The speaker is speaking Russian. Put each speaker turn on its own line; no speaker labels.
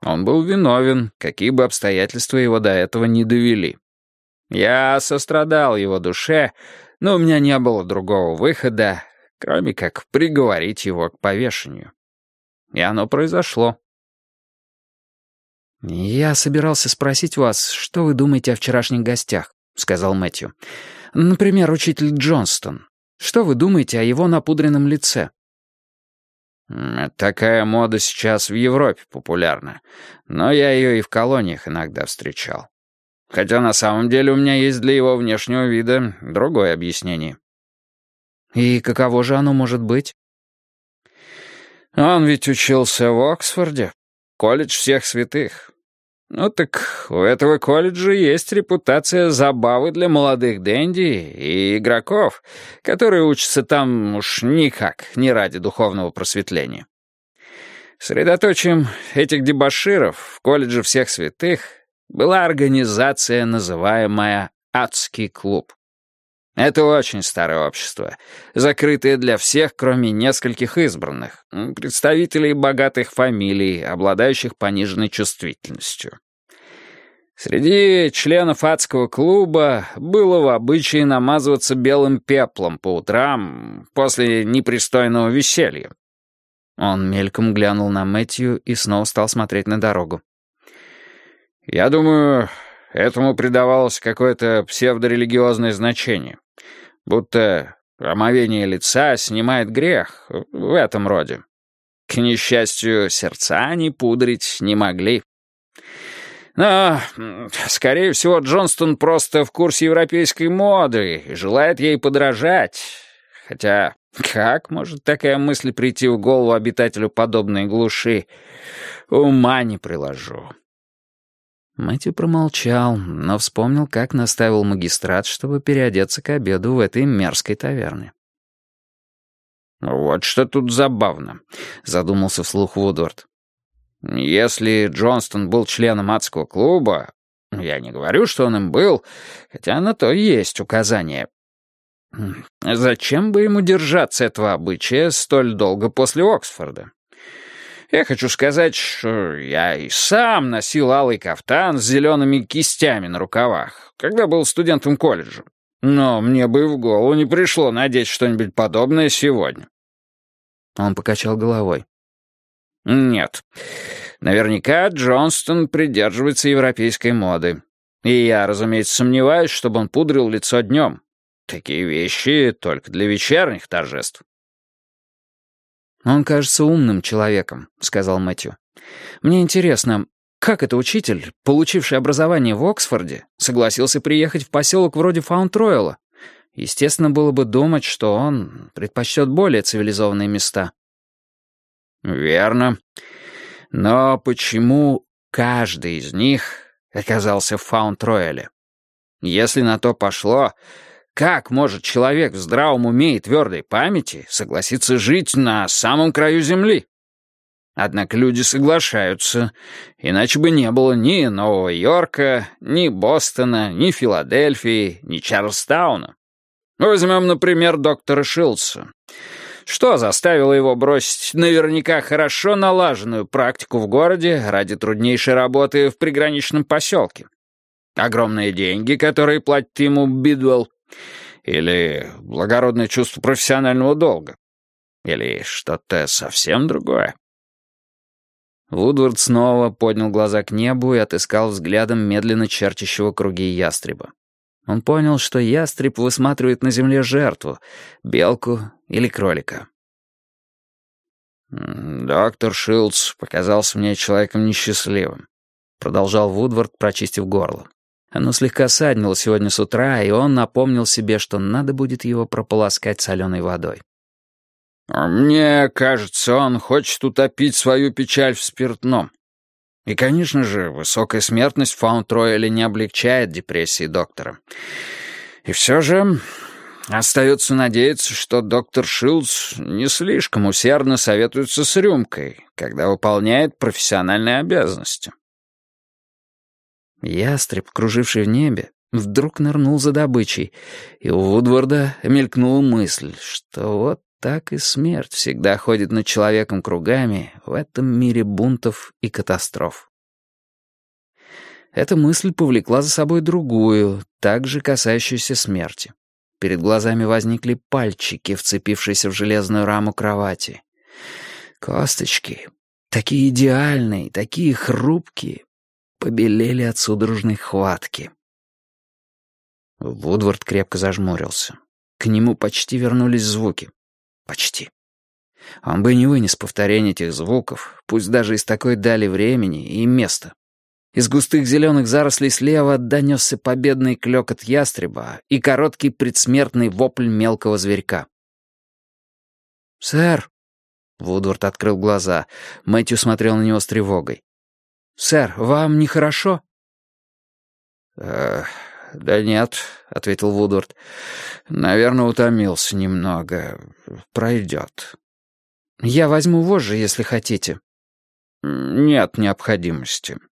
Он был виновен, какие бы обстоятельства его до этого не довели. Я сострадал его душе, но у меня не было другого выхода, кроме как приговорить его к повешению. И оно произошло.
«Я собирался спросить вас, что вы думаете о вчерашних гостях», — сказал Мэтью. «Например, учитель Джонстон. Что вы думаете о его напудренном лице?»
Такая мода сейчас в Европе популярна, но я ее и в колониях иногда встречал. Хотя на самом деле у меня есть для его внешнего вида другое объяснение».
«И каково же оно может быть?»
«Он ведь учился в Оксфорде, колледж всех святых. Ну так у этого колледжа есть репутация забавы для молодых денди и игроков, которые учатся там уж никак, не ради духовного просветления. Средоточием этих дебоширов в колледже всех святых была организация, называемая «Адский клуб». Это очень старое общество, закрытое для всех, кроме нескольких избранных, представителей богатых фамилий, обладающих пониженной чувствительностью. Среди членов адского клуба было в обычае намазываться белым пеплом по утрам после непристойного веселья.
Он мельком глянул на Мэтью и снова стал смотреть на дорогу.
«Я думаю, этому придавалось какое-то псевдорелигиозное значение. Будто омовение лица снимает грех, в этом роде. К несчастью, сердца они пудрить не могли. Но, скорее всего, Джонстон просто в курсе европейской моды и желает ей подражать. Хотя, как может такая мысль прийти в голову обитателю подобной глуши? Ума не приложу».
Мэтью промолчал, но вспомнил, как наставил магистрат, чтобы переодеться к обеду в этой мерзкой таверне.
«Вот что тут забавно», — задумался вслух Вудвард. «Если Джонстон был членом адского клуба, я не говорю, что он им был, хотя на то есть указание. Зачем бы ему держаться этого обычая столь долго после Оксфорда? Я хочу сказать, что я и сам носил алый кафтан с зелеными кистями на рукавах, когда был студентом колледжа. Но мне бы в голову не пришло надеть что-нибудь подобное сегодня».
Он покачал головой.
«Нет. Наверняка Джонстон придерживается европейской моды. И я, разумеется, сомневаюсь, чтобы он пудрил лицо днем. Такие вещи только для вечерних торжеств».
«Он кажется умным человеком», — сказал Мэтью. «Мне интересно, как это учитель, получивший образование в Оксфорде, согласился приехать в поселок вроде Фаунд-Ройла? Естественно, было бы думать, что он предпочтет более цивилизованные места».
«Верно. Но почему каждый из них оказался в Фаунд-Ройле? Если на то пошло, как может человек в здравом уме и твердой памяти согласиться жить на самом краю земли? Однако люди соглашаются, иначе бы не было ни Нового Йорка, ни Бостона, ни Филадельфии, ни Чарльстауна. Возьмем, например, доктора Шилдса. Что заставило его бросить наверняка хорошо налаженную практику в городе ради труднейшей работы в приграничном поселке? Огромные деньги, которые платит ему Бидвелл? Или благородное чувство профессионального долга? Или что-то совсем другое?»
Вудвард снова поднял глаза к небу и отыскал взглядом медленно чертящего круги ястреба. Он понял, что ястреб высматривает на земле жертву, белку или кролика.
«Доктор Шилдс показался мне человеком несчастливым», — продолжал Вудвард, прочистив горло.
Оно слегка саднило сегодня с утра, и он напомнил себе, что надо будет его прополоскать соленой водой.
«Мне кажется, он хочет утопить свою печаль в спиртном. И, конечно же, высокая смертность в Фаунд-Ройле не облегчает депрессии доктора. И все же остается надеяться, что доктор Шилдс не слишком усердно советуется с рюмкой, когда выполняет профессиональные обязанности».
Ястреб, круживший в небе, вдруг нырнул за добычей, и у Вудварда мелькнула мысль, что вот так и смерть всегда ходит над человеком кругами в этом мире бунтов и катастроф. Эта мысль повлекла за собой другую, также касающуюся смерти. Перед глазами возникли пальчики, вцепившиеся в железную раму кровати. Косточки, такие идеальные, такие хрупкие, побелели от судорожной хватки. Вудвард крепко зажмурился. К нему почти вернулись звуки. Почти. Он бы не вынес повторения этих звуков, пусть даже из такой дали времени и места. Из густых зеленых зарослей слева донесся победный клёкот ястреба и короткий предсмертный вопль мелкого зверька. «Сэр!» — Вудвард открыл глаза. Мэтью смотрел на него с тревогой. «Сэр, вам нехорошо?»
«Да нет», — ответил Вудвард. «Наверное, утомился немного. Пройдет».
«Я возьму вожжи, если хотите».
«Нет необходимости».